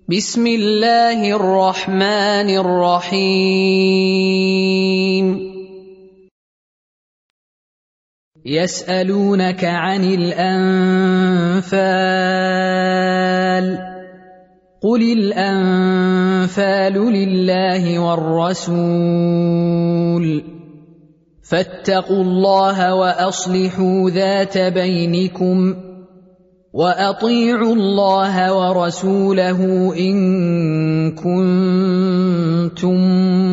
بسم الله الرحمن الرحيم يسألونك عن الأنفال قل الأنفال لله والرسول فاتقوا الله وأصلحوا ذات بينكم وأطيعوا الله ورسوله إن كنتم